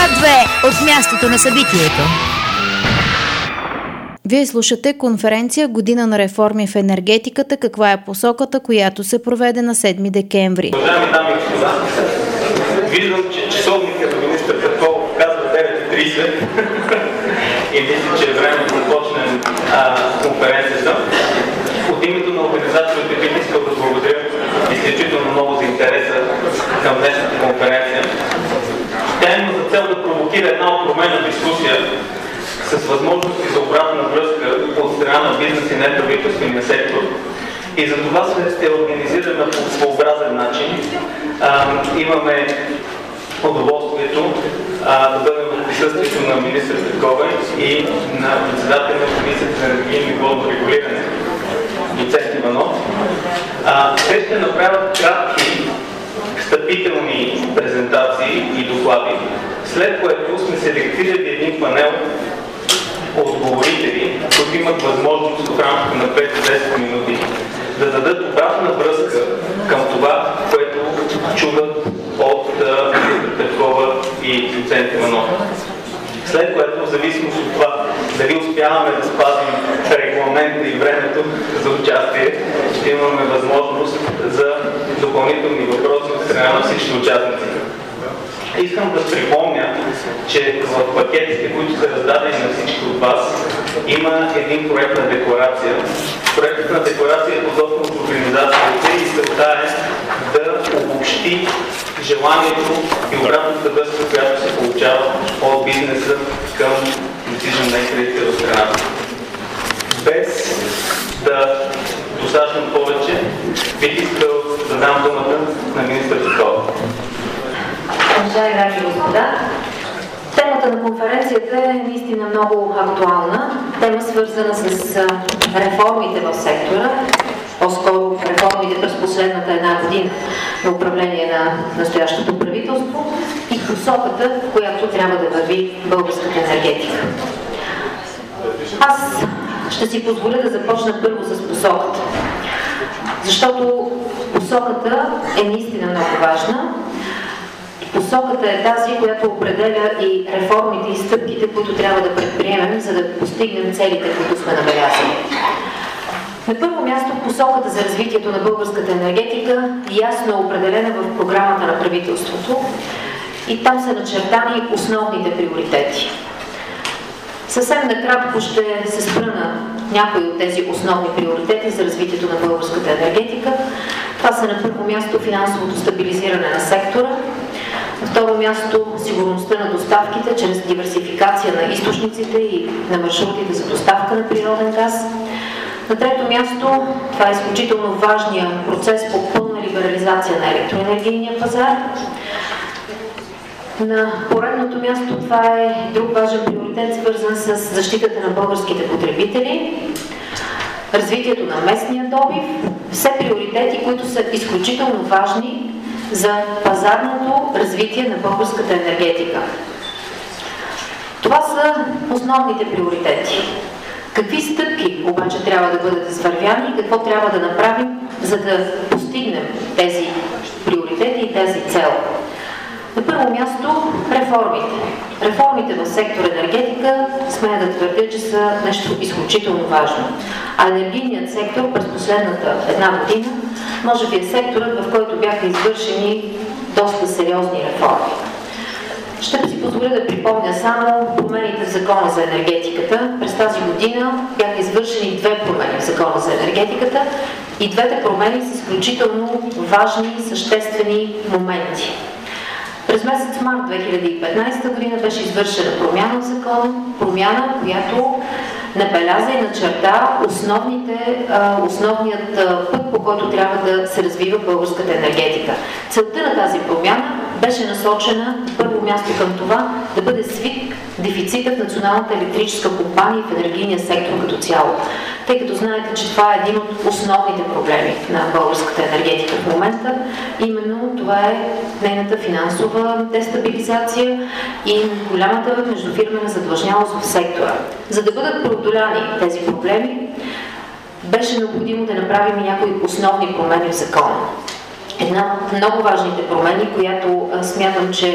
Град 2 от мястото на събитието. Вие слушате конференция "Година на реформи в енергетиката. Каква е посоката", която се проведе на 7 декември. Уважаеми дами и господа, виждам, че часовникът на министър Петков казва 9:30 и мисля, че е време да започнем конференцията. От името на организаторите бих искал да благодаря изключително много за интереса към днешната конференция. Тя има за цел да провокира една откровена дискусия с възможности за обратна връзка от страна на бизнес и неправителствения сектор. И за това е организирана по своеобразен начин. Имаме удоволствието да бъдем в присъствието на министър Петкова и на председателя на Комисията за енергийно и водно регулиране, доцент Иванов. Те ще направят кратки встъпителни презентации и доклади, след което сме селектирали един панел отговорители, които имат възможност в рамките на 5-10 минути да дадат обратна връзка към това, което чуват от министър Петкова и доцент Иванов. След което, в зависимост от това дали успяваме да спазим регламента и времето за участие, ще имаме възможност за допълнителни въпроси от страна на всички участници. Искам да припомня, че в пакетите, които са раздадени на всички от вас, има един проект на декларация. Проектът на декларация е подготвен от организацията и целта е да обобщи желанието и обратната връзка, която се получава от бизнеса към decision maker в страната. Без да досаждам повече, бих искал да дам думата на министър Петкова. Уважаеми дами и господа, темата на конференцията е наистина много актуална. Тема свързана с реформите в сектора, по-скоро реформите през последната една година на управление на настоящото правителство и посоката, в която трябва да върви българската енергетика. Аз ще си позволя да започна първо с посоката, защото посоката е наистина много важна. Посоката е тази, която определя и реформите и стъпките, които трябва да предприемем, за да постигнем целите, които сме набелязали. На първо място, посоката за развитието на българската енергетика ясно е определена в програмата на правителството и там са начертани основните приоритети. Съвсем накратко ще се спра на някои от тези основни приоритети за развитието на българската енергетика. Това са на първо място финансовото стабилизиране на сектора, на второ място сигурността на доставките чрез диверсификация на източниците и на маршрутите за доставка на природен газ. На трето място, това е изключително важният процес по пълна либерализация на електроенергийния пазар. На поредното място, това е друг важен приоритет, свързан с защитата на българските потребители, развитието на местния добив, все приоритети, които са изключително важни за пазарното развитие на българската енергетика. Това са основните приоритети. Какви стъпки обаче трябва да бъдат извървяни и какво трябва да направим, за да постигнем тези приоритети и тези цел? На първо място, реформите. Реформите в сектор енергетика смея да твърдя, че са нещо изключително важно. А енергийният сектор през последната една година може би е секторът, в който бяха извършени доста сериозни реформи. Ще си позволя да припомня само промените в Закона за енергетиката. През тази година бяха извършени две промени в Закона за енергетиката и двете промени са изключително важни и съществени моменти. През месец март 2015 година беше извършена промяна в закона, промяна, която набеляза и начерта основният път, по който трябва да се развива българската енергетика. Целта на тази промяна беше насочена първо място към това да бъде свит дефицита в Националната електрическа компания и в енергийния сектор като цяло. Тъй като знаете, че това е един от основните проблеми на българската енергетика в момента, именно това е нейната финансова дестабилизация и голямата междуфирмена задлъжнялост в сектора. За да бъдат преодоляни тези проблеми, беше необходимо да направим и някои основни промени в закона. Една от много важните промени, която смятам, че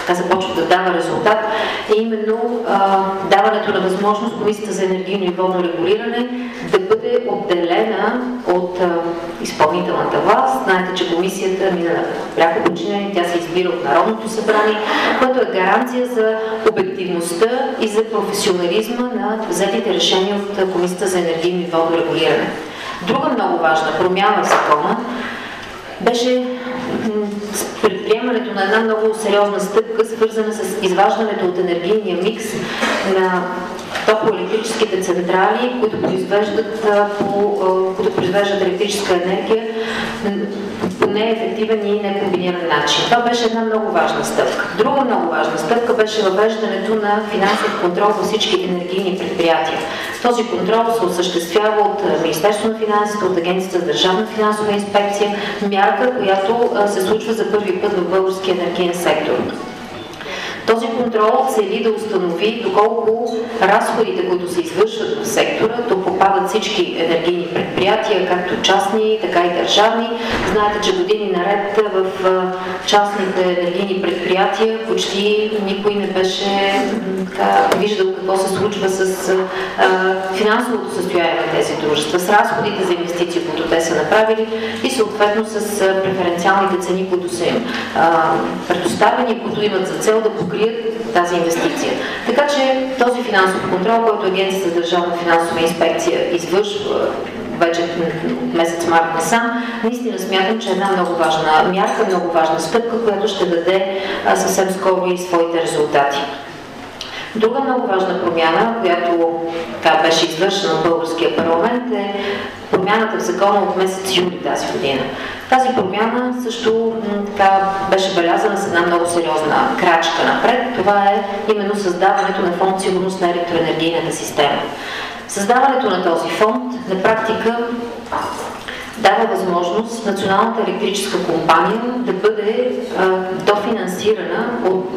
така започва да дава резултат, е именно даването на възможност Комисията за енергийно и водно регулиране да бъде отделена от изпълнителната власт. Знаете, че комисията мина на пряко подчинение, тя се избира от Народното събрание, което е гаранция за обективността и за професионализма на взетите решения от Комисията за енергийно и водно регулиране. Друга много важна промяна в закона беше предприемането на една много сериозна стъпка, свързана с изваждането от енергийния микс на топлоелектрическите централи, които произвеждат електрическа енергия по неефективен и некомбиниран начин. Това беше една много важна стъпка. Друга много важна стъпка беше въвеждането на финансов контрол във всички енергийни предприятия. Този контрол се осъществява от Министерството на финансите, от Агенцията за държавна финансова инспекция, мярка, която се случва за първи път в българския енергиен сектор. Този контрол цели да установи доколко разходите, които се извършват в сектора, то попадат всички енергийни предприятия, както частни, така и държавни. Знаете, че години наред в частните енергийни предприятия почти никой не беше виждал какво се случва с финансовото състояние на тези дружества, с разходите за инвестиции, които те са направили и съответно с преференциалните цени, които са им предоставени, които имат за цел да покрият тази инвестиция. Така че този финансов контрол, който Агенцията за държавна финансова инспекция извършва вече месец март насам, наистина смятам, че е една много важна мярка, много важна стъпка, която ще даде съвсем скоро и своите резултати. Друга много важна промяна, която беше извършена от българския парламент, е промяната в закона от месец юли тази година. Тази промяна също беше белязана с една много сериозна крачка напред. Това е именно създаването на фонд сигурност на електроенергийната система. Създаването на този фонд на практика дава възможност Националната електрическа компания да бъде дофинансирана от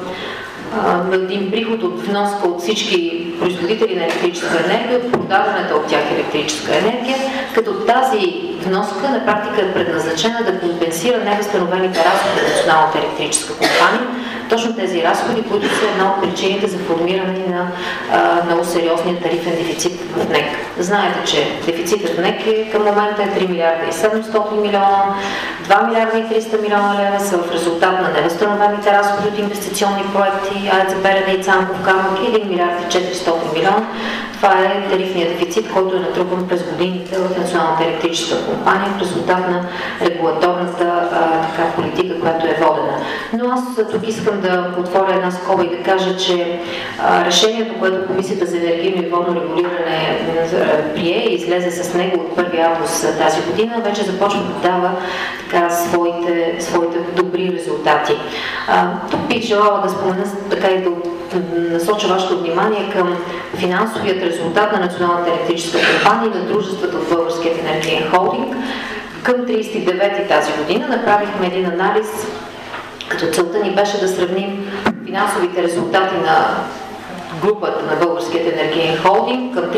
един приход от вноска от всички производители на електрическа енергия, от продадената от тях електрическа енергия, като тази вноска на практика е предназначена да компенсира невъзстановените разходи на Националната електрическа компания, точно тези разходи, които са една от причините за формиране на много сериозния тарифен дефицит в НЕК. Знаете, че дефицитът в НЕК към момента е 3 милиарда и 700 милиона, 2 милиарда и 300 милиона лева са в резултат на невъзстановените разходи от инвестиционни проекти, АЕЦ Белене и Цанков камък и 1 милиард и 400 милиона. Това е тарифният дефицит, който е натрупан през годините в Националната електрическа компания в резултат на регулаторната политика, която е водена. Но аз тук искам да отворя една скоба и да кажа, че решението, което Комисията за енергийно и водно регулиране прие и излезе с него от 1 август тази година, вече започва да дава своите добри резултати. Тук бих желала да спомена и да насоча вашето внимание към финансовият резултат на Националната електрическа компания и на дружествата от Българският енергиен холдинг. Към 39 тази година направихме един анализ, като целта ни беше да сравним финансовите резултати на групата на Българският енергиен холдинг към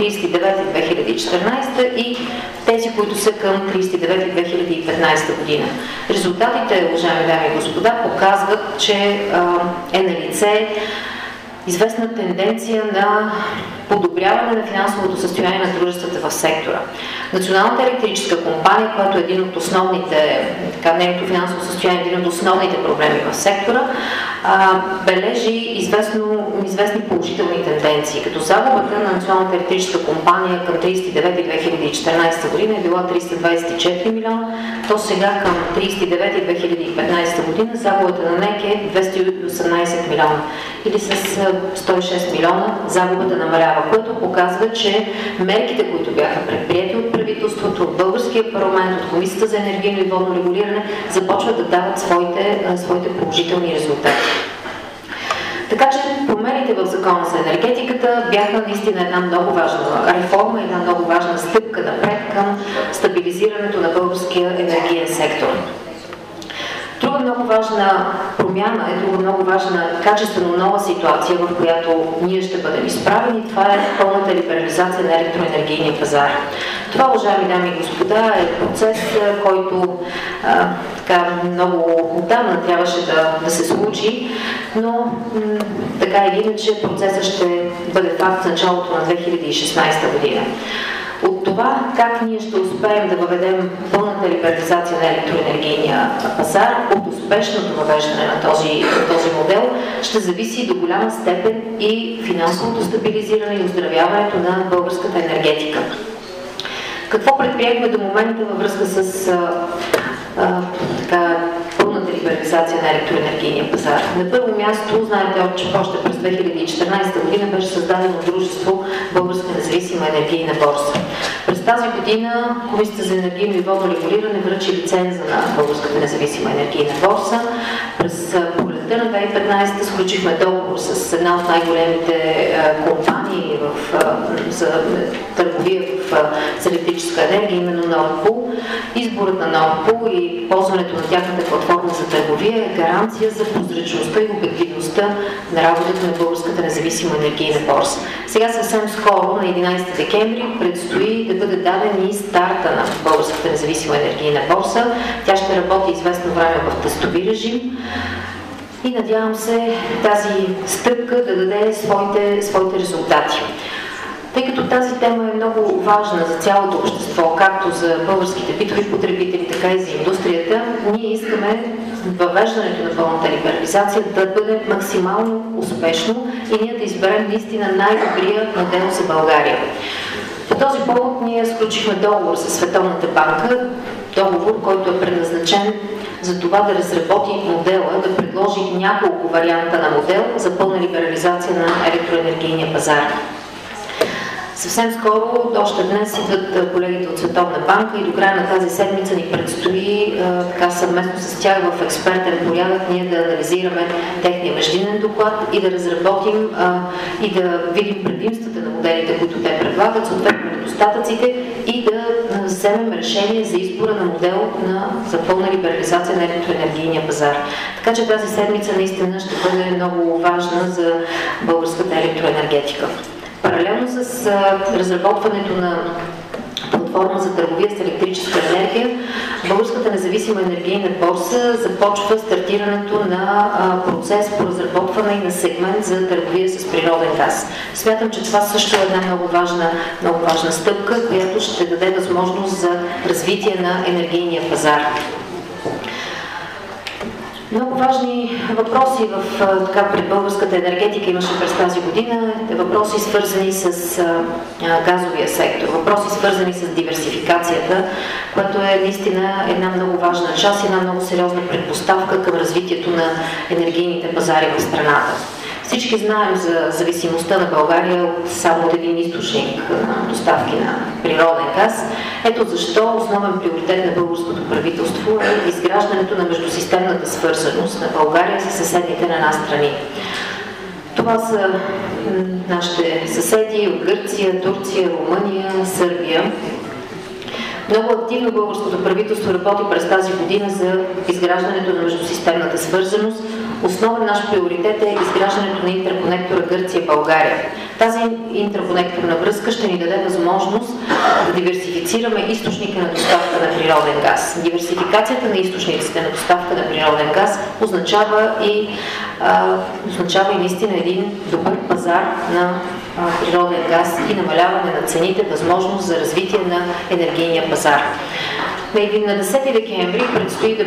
39-2014 и тези, които са към 39-2015 година. Резултатите, уважаеми дами и господа, показват, че е налице известна тенденция на подобряване на финансовото състояние на дружествата в сектора. Националната електрическа компания, която е един от основните, нейното финансово състояние е един от основните проблеми в сектора, бележи известни положителни тенденции, като загубата на Националната електрическа компания към 39-2014 година е била 324 милиона, то сега към 39-2015 година загубата на НЕК е 218 милиона или с 106 милиона загубата намалява, което показва, че мерките, които бяха предприети от правителството, от българския парламент, от Комисията за енергийно и водно регулиране, започват да дават своите положителни резултати. Така че промените в Закона за енергетиката бяха наистина една много важна реформа, една много важна стъпка напред към стабилизирането на българския енергиен сектор. Друга много важна промяна, друга много важна качествено нова ситуация, в която ние ще бъдем изправени, това е пълната либерализация на електроенергийния пазар. Това, уважаеми дами и господа, е процес, който така много отдавна трябваше да се случи, но така или иначе процесът ще бъде факт в началото на 2016 година. От това как ние ще успеем да въведем пълната либерализация на електроенергийния пазар, от успешното въвеждане на този модел, ще зависи до голяма степен и финансовото стабилизиране и оздравяването на българската енергетика. Какво предприехме до момента във връзка с пълната либерализация на електроенергийния пазар? На първо място, знаете, че още през 2014 година беше създадено дружество Българска независима енергийна борса. През тази година Комисията за енергийно и водно регулиране връчи лиценза на Българската независима енергийна борса. През пролетта на 2015 сключихме договор с една от най-големите компании за търговия с електрическа енергия, именно Nord Pool. Изборът на Nord Pool и ползването на тяхната платформа за търговия е гаранция за прозрачността и обективността на работата на Българската независима енергийна борса. Сега съвсем скоро, на 11 декември, предстои да бъде даден и старта на Българската независима енергийна борса. Тя ще работи известно време в тестови режим и надявам се тази стъпка да даде своите резултати. Тъй като тази тема е много важна за цялото общество, както за българските битови потребители, така и за индустрията, ние искаме въвеждането на пълната либерализация да бъде максимално успешно и ние да изберем наистина най-добрия модел за България. По този повод ние сключихме договор с Световната банка, договор, който е предназначен за това да разработи модела, да предложи няколко варианта на модел за пълна либерализация на електроенергийния пазар. Съвсем скоро, още днес, идват колегите от Световна банка и до края на тази седмица ни предстои съвместно с тях в експертен порядък ние да анализираме техния междинен доклад и да разработим и да видим предимствата на моделите, които те предлагат, съответно недостатъците и да вземем решение за избора на модел за пълна либерализация на електроенергийния пазар. Така че тази седмица наистина ще бъде много важна за българската електроенергетика. Паралелно с разработването на платформа за търговия с електрическа енергия, Българската независима енергийна борса започва стартирането на процес по разработване и на сегмент за търговия с природен газ. Смятам, че това също е една много важна стъпка, която ще даде възможност за развитие на енергийния пазар. Много важни въпроси пред българската енергетика имаше през тази година. Въпроси свързани с газовия сектор, въпроси свързани с диверсификацията, което е наистина една много важна част, една много сериозна предпоставка към развитието на енергийните пазари в страната. Всички знаем за зависимостта на България само от един източник на доставки на природен газ. Ето защо основен приоритет на българското правителство е изграждането на междусистемната свързаност на България с съседните на нас страни. Това са нашите съседи от Гърция, Турция, Румъния, Сърбия. Много активно българското правителство работи през тази година за изграждането на междусистемната свързаност. Основен наш приоритет е изграждането на интерконектора Гърция-България. Тази интерконекторна връзка ще ни даде възможност да диверсифицираме източника на доставка на природен газ. Диверсификацията на източниците на доставка на природен газ означава и наистина един добър пазар на природен газ и намаляване на цените, възможност за развитие на енергийния пазар. На 10 декември предстои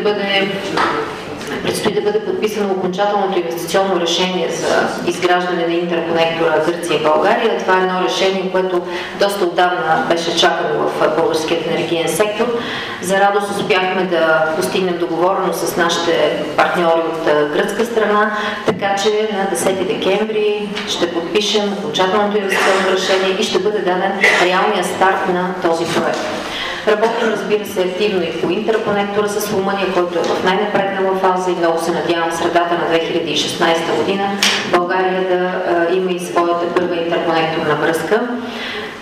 да бъде подписано окончателното инвестиционно решение за изграждане на интерконектора Гърция-България. Това е едно решение, което доста отдавна беше чакано в българският енергиен сектор. За радост успяхме да постигнем договореност с нашите партньори от гръцка страна, така че на 10 декември ще подпишем окончателното инвестиционно решение и ще бъде даден реалния старт на този проект. Работим, разбира се, активно и по интерконектора с Румъния, който е в най-напреднала фаза и много се надявам в средата на 2016 година България да има и своята първа интерконекторна връзка.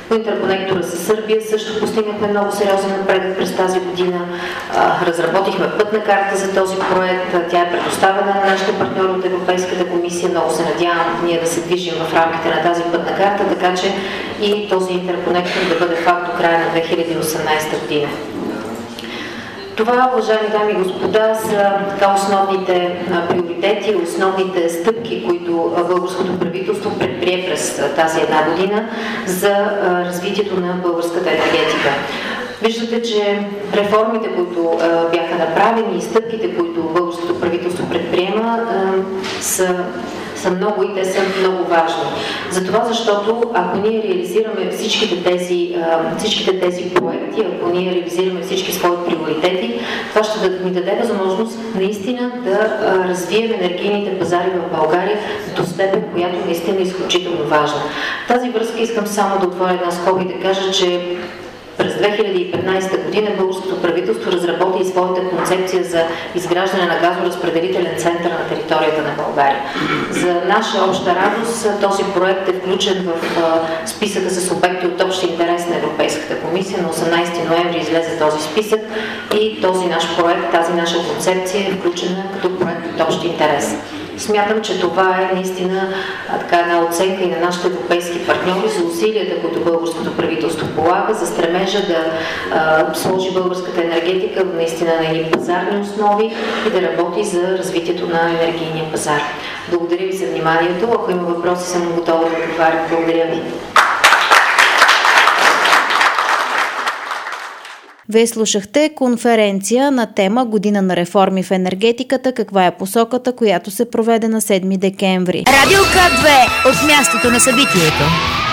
По интерконектора с Сърбия също постигнахме много сериозен напредък през тази година. Разработихме пътна карта за този проект. Тя е предоставена на нашите партньори от Европейската комисия. Много се надявам ние да се движим в рамките на тази пътна карта, така че и този интерконектор да бъде факт до края на 2018 година. Това, уважаеми дами и господа, са така основните приоритети, основните стъпки, които българското правителство предприе през тази една година за развитието на българската енергетика. Виждате, че реформите, които бяха направени и стъпките, които българското правителство предприема, са много и те са много важни. Затова, защото ако ние реализираме всичките тези проекти, ако ние реализираме всички свои приоритети, това ще ни даде възможност наистина да развием енергийните пазари в България до степен, която наистина е изключително важна. В тази връзка искам само да отворя една скоба и да кажа, че през 2015 година българското правителство разработи и своята концепция за изграждане на газоразпределителен център на територията на България. За наша обща радост този проект е включен в списъка с обекти от общ интерес на Европейската комисия. На 18 ноември излезе този списък и този наш проект, тази наша концепция е включена като проект от общ интерес. Смятам, че това е наистина една оценка и на нашите европейски партньори за усилията, които българското правителство полага, за стремежа да сложи българската енергетика наистина на едни пазарни основи и да работи за развитието на енергийния пазар. Благодаря ви за вниманието. Ако има въпроси, съм готова да отговарям. Благодаря ви. Вие слушахте конференция на тема Година на реформи в енергетиката. Каква е посоката, която се проведе на 7 декември. Радио К2 от мястото на събитието.